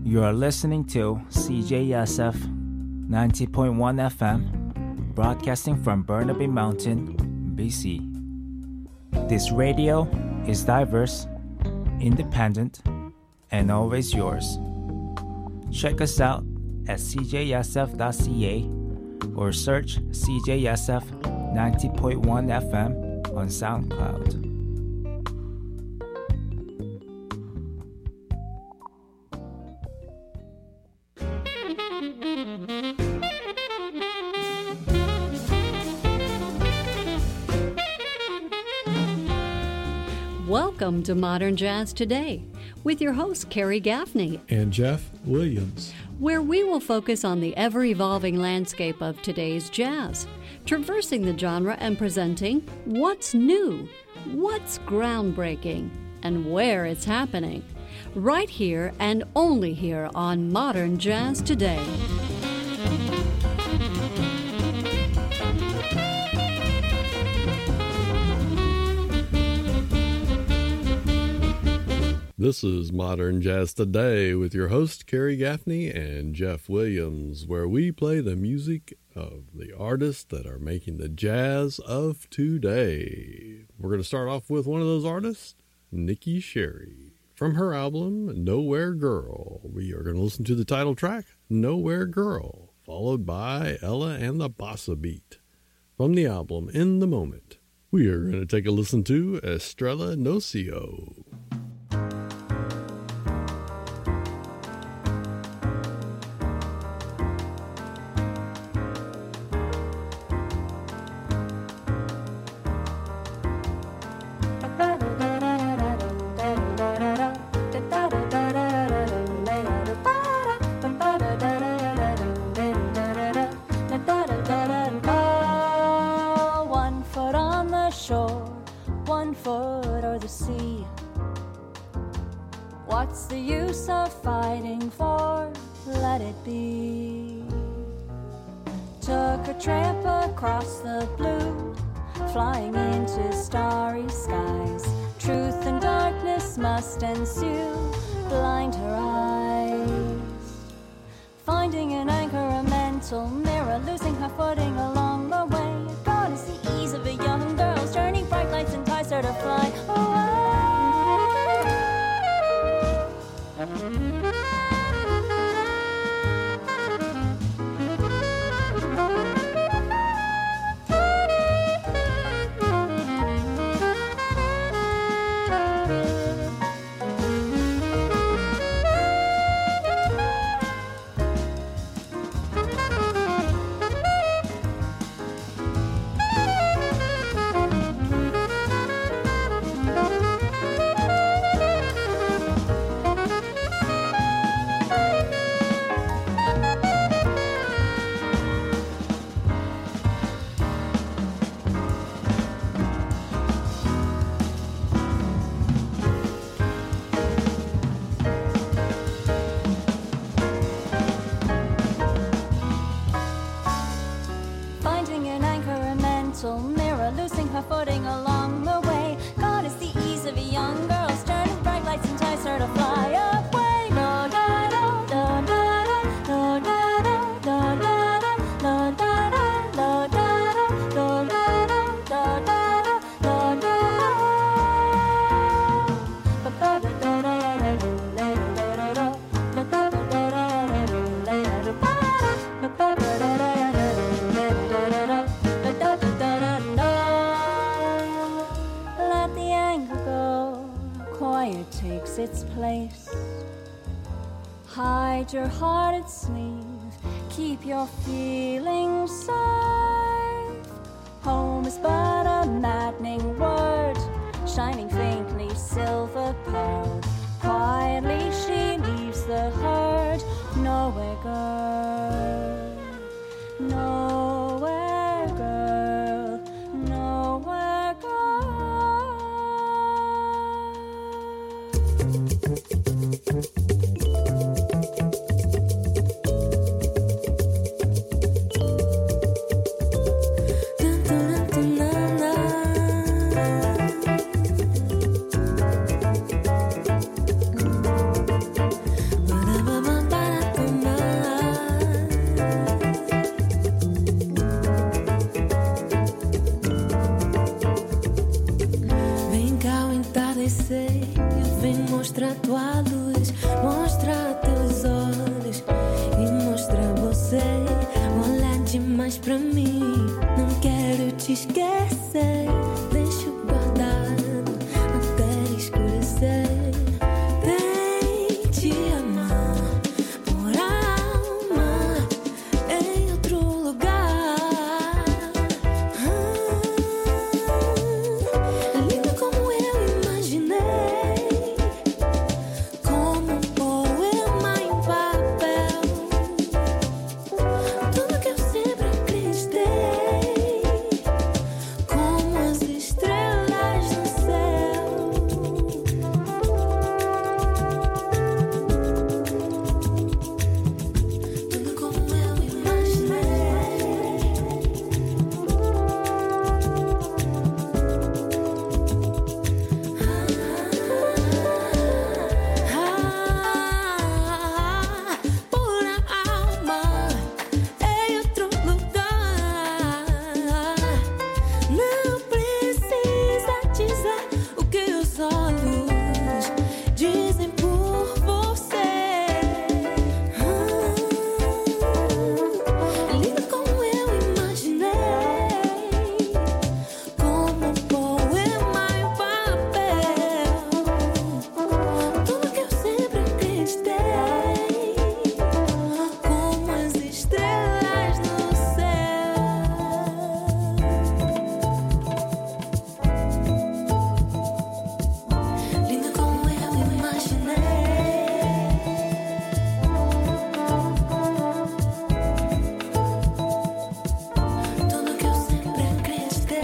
You are listening to CJSF 90.1 FM, broadcasting from Burnaby Mountain, BC. This radio is diverse, independent, and always yours. Check us out at cjsf.ca or search CJSF 90.1 FM on SoundCloud. Welcome to Modern Jazz Today with your host, Carrie Gaffney and Jeff Williams, where we will focus on the ever-evolving landscape of today's jazz, traversing the genre and presenting what's new, what's groundbreaking, and where it's happening, right here and only here on Modern Jazz Today. This is Modern Jazz Today with your host, Carrie Gaffney and Jeff Williams, where we play the music of the artists that are making the jazz of today. We're going to start off with one of those artists, Nikki Sherry. From her album, Nowhere Girl, we are going to listen to the title track, Nowhere Girl, followed by Ella and the Bossa Beat. From the album, In the Moment, we are going to take a listen to Estrella Nocio. What's the use of fighting for? Let it be. Took a tramp across the blue, flying into starry skies. Truth and darkness must ensue, blind her eyes. Finding an anchor, a mental mirror, losing her footing along the way. God is the ease of a young girl, turning bright lights entice her to fly away. Mirror, losing her footing along the way. God is the ease of a young girl's turning bright lights entice her to fly away. Da da da da da da da da da da da da da da da da da takes its place. Hide your heart at sleeve, keep your feelings safe. Home is but a maddening word, shining faintly silver pearl. Quietly she leaves the herd. Nowhere girl, nowhere girl, nowhere girl. Ba-da-ba-ba luz, mostra teus olhos e mostra você. Olha demais pra mim, não quero te esquecer. Deixo guardado até escurecer. Vem te amar por alma em outro lugar. Linda como eu imaginei, como um poema em papel. Tudo que eu sempre acreditei, como as estrelas no céu. Tudo como eu imaginei. Pura alma em outro lugar. Não precisa dizer o que os olhos dizem por você. Linda como eu imaginei, como um poema em papel. Tudo que eu sempre acreditei, como as estrelas no céu. Linda como eu imaginei. Tudo que eu sempre acreditei.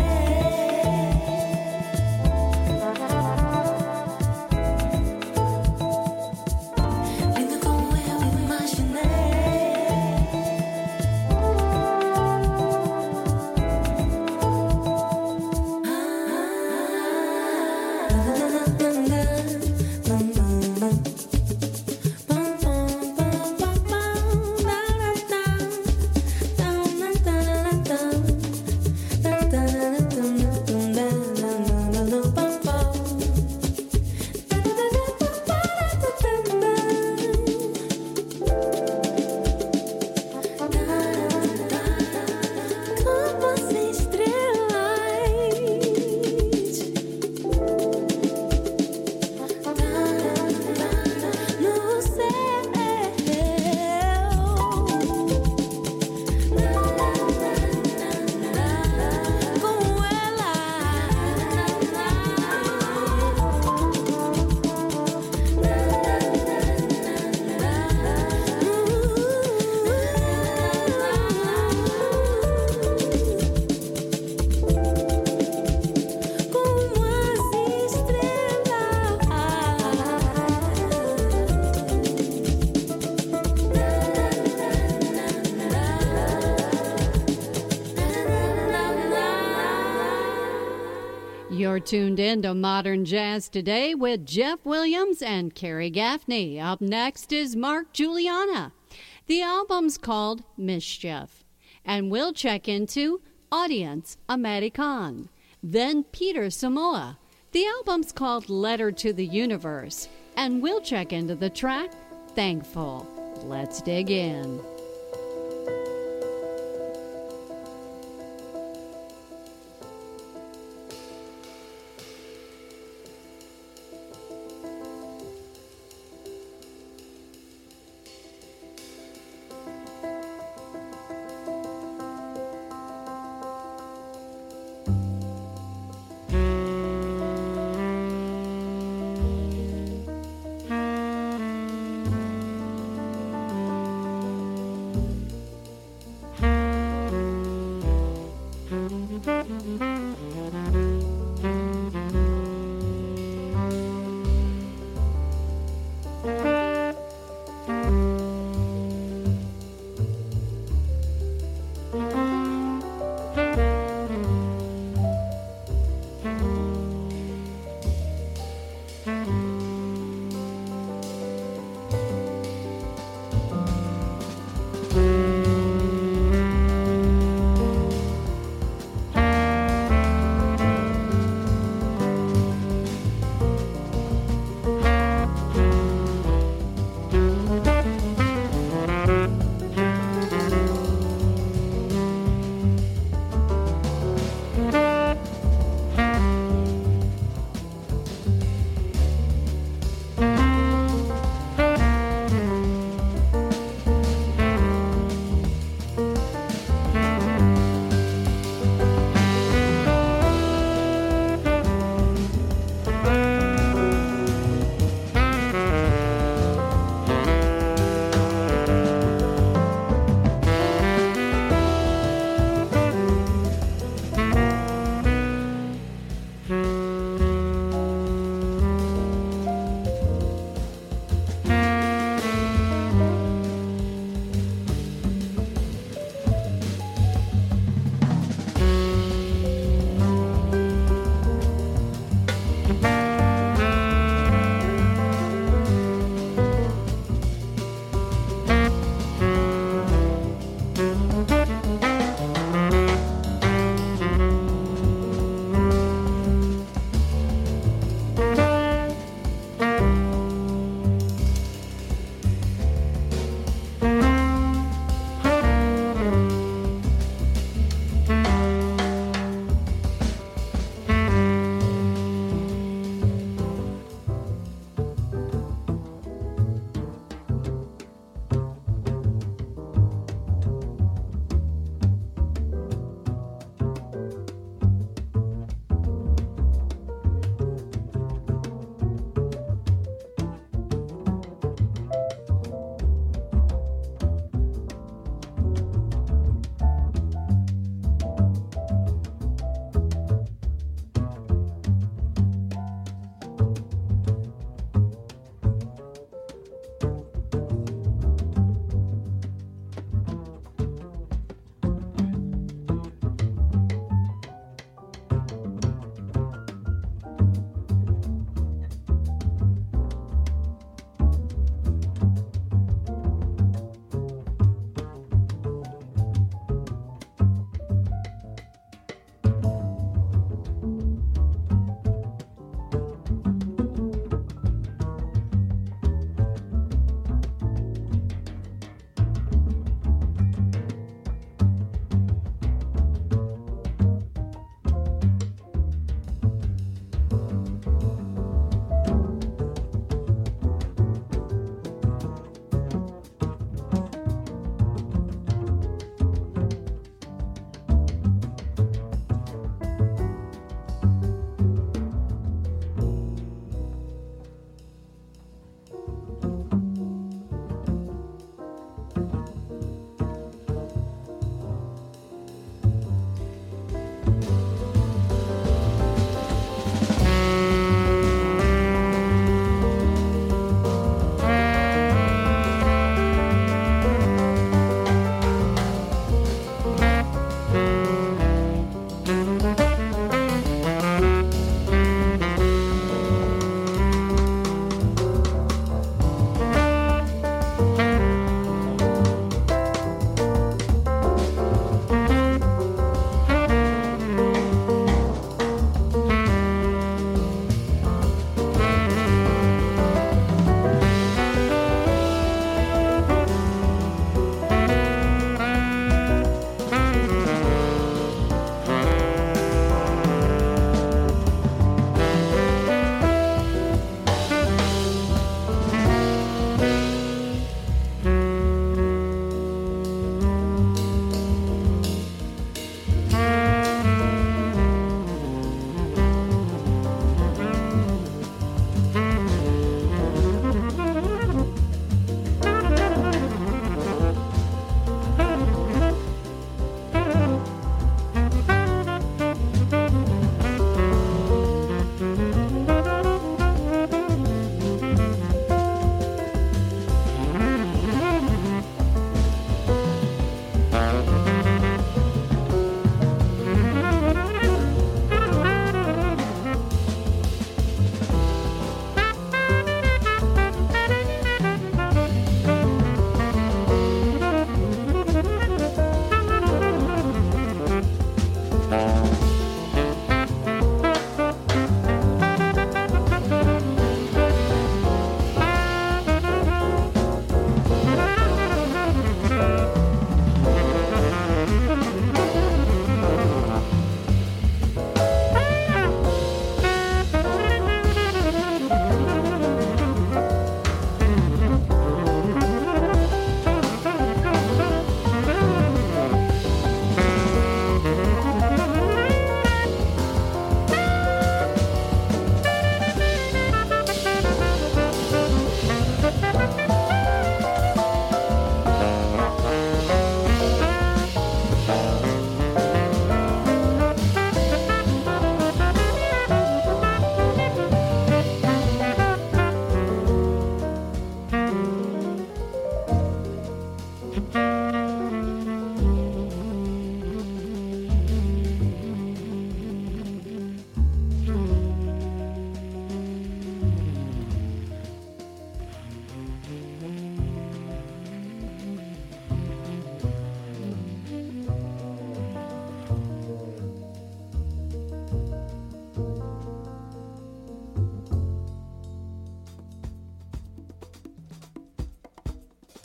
Linda como eu imaginei. Como as estrelas no céu. Como ela. Como as estrelas. You're tuned in to Modern Jazz Today with Jeff Williams and Carrie Gaffney. Up next is Mark Juliana. The album's called Mischief. And we'll check into Audience American. Then Peter Samoa. The album's called Letter to the Universe. And we'll check into the track Thankful. Let's dig in.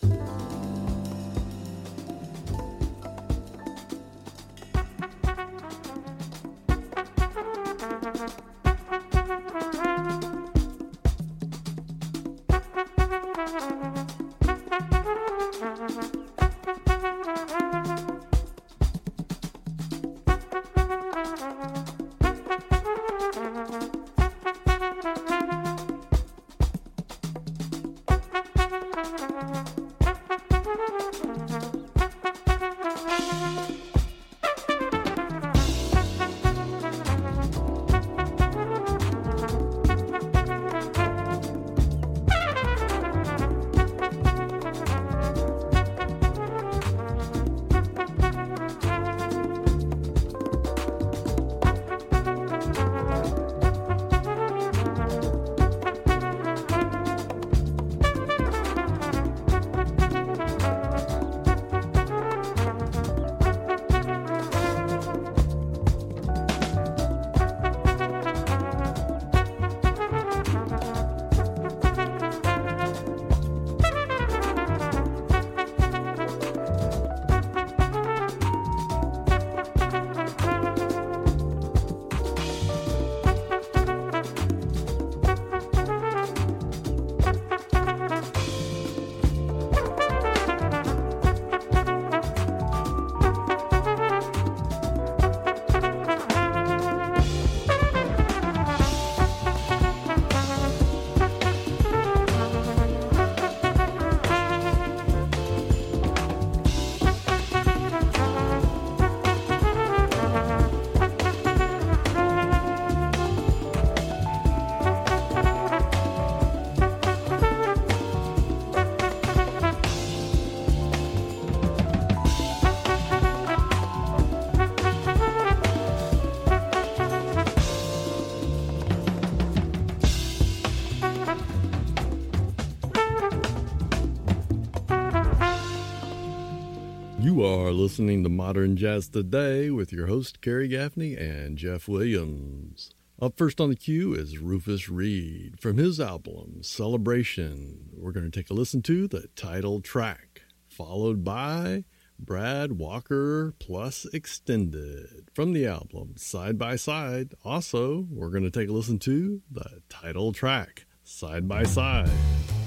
You are listening to Modern Jazz Today with your host, Kerry Gaffney and Jeff Williams. Up first on the queue is Rufus Reid. From his album, Celebration, we're going to take a listen to the title track, followed by Brad Walker Plus Extended. From the album, Side by Side, also, we're going to take a listen to the title track, Side by Side.